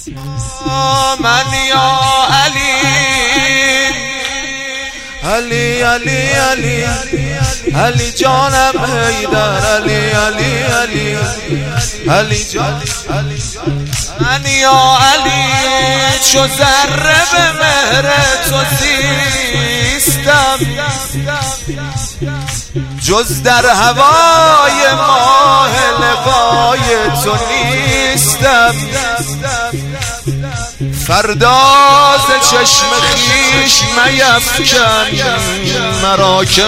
من یا علی علی علی علی علی جانم حیدر علی علی علی علی جان من یا علی چو ذره به مهر تو زیستم جز در هوای ماه لقای تو نیستم فرداز چشم خیش میفکن مرا که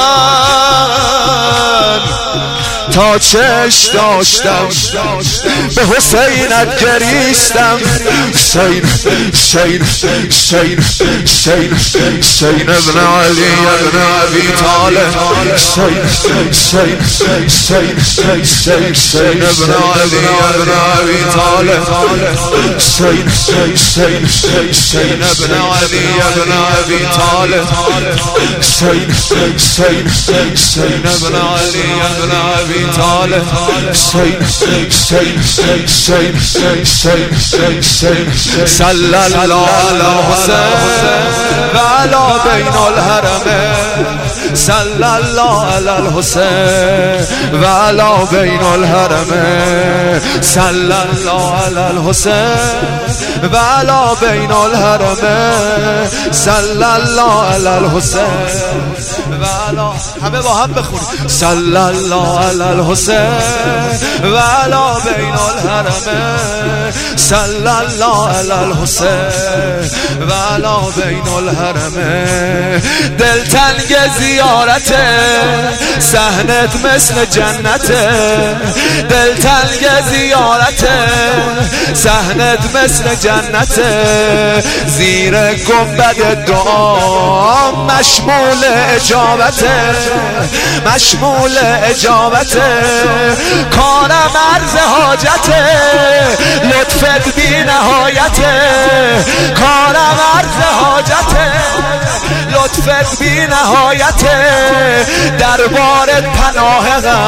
من تا چش داشتم به حسینت گریستم حسین حسین حسین حسین حسین ابن علی ابن ابی طالب حسین حسین حسین حسین حسین ابن علی ابن ابی طالب حسین حسین حسین ابن علی ابن ابی طالب حسین حسین حسین ابن علی ابن ابی طالب حسین حسین حسین حسین حسین صلی الله علی حسین و علی بین الحرمین صلی الله علی الحسین و علی بین الحرمین صلی الله علی الحسین و علی بین الحرمین صلی الله علی الحسین و علی همه با هم بخونیم صلی الله علی الحسین و علی بین الحرمین صلی الله علی الحسین و علی بین الحرمین دلتنگ زیارت صحنت مثل جنت دلتنگ زیارت صحنت مثل جنت زیر گنبد دعا مشمول اجابت مشمول اجابت کارم عرض حاجت لطفت بی نهایت کارم عرض حاجت لطفت بی نهایت دربار پناه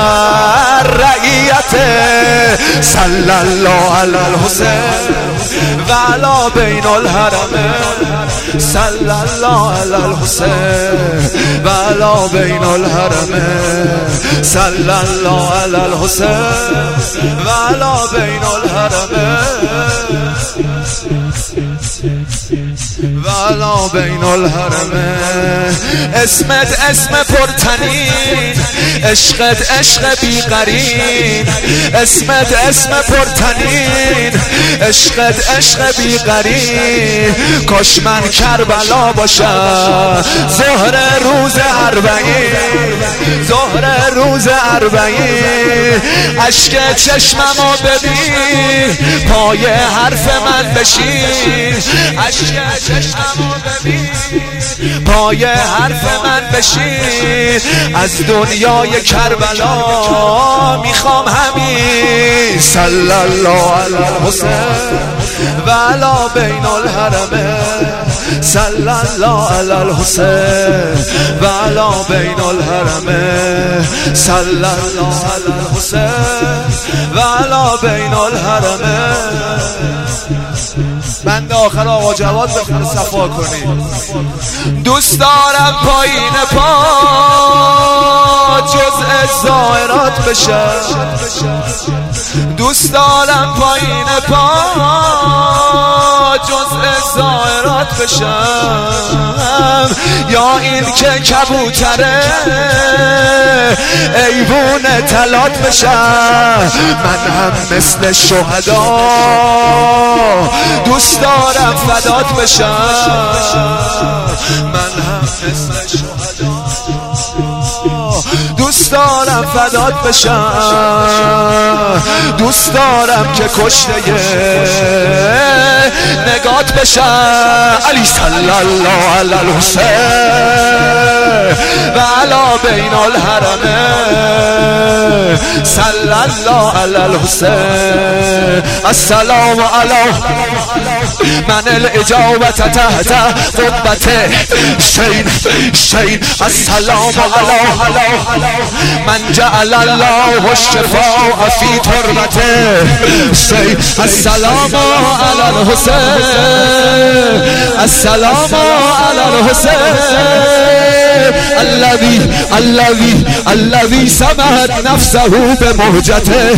رعیت صلی الله علی الحسین و علی بین الحرمین صلی الله علی الحسین و علی بین الحرمین صلی الله علی الحسین و علی بین الحرمین و علی بین الحرمین اسمت اسم پرتنین عشقت عشق بیقرین اسمت اسم پرتنین عشقت عشق بیقرین کاش من کربلا باشم ظهر روز اربعین ظهر روز اربعین اشک چشممو ببین پای حرف من بشین اشک چشممو ببین پای حرف من بشین از دنیای کربلا میخوام همین صلی الله علی الحسین و علی بین الحرمین صلی الله علی الحسین و علی بین الحرمین صلی الله علی الحسین و علی بین الحرمین بند آخر آقا جواد بخونه صفا کنی دوست دارم پایین پا جزء زائرات بشم دوست دارم پایین پا جزء زائرات بشم یا این که کبوتره ایوون طلات بشم من هم مثل شهدا دوست دارم فدات بشم من هم مثل شهدا دوست دارم فدات بشم دوست دارم که کشته نگات بشم علی صلی الله علی الحسین و علی بین الحرمین صلی الله علی الحسین السلام علیکم من الاجابة تحت قبة شين السلام على من جعل الله الشفاء في تربته السلام على الحسين السلام على الحسين الذي سمت نفسه بمهجته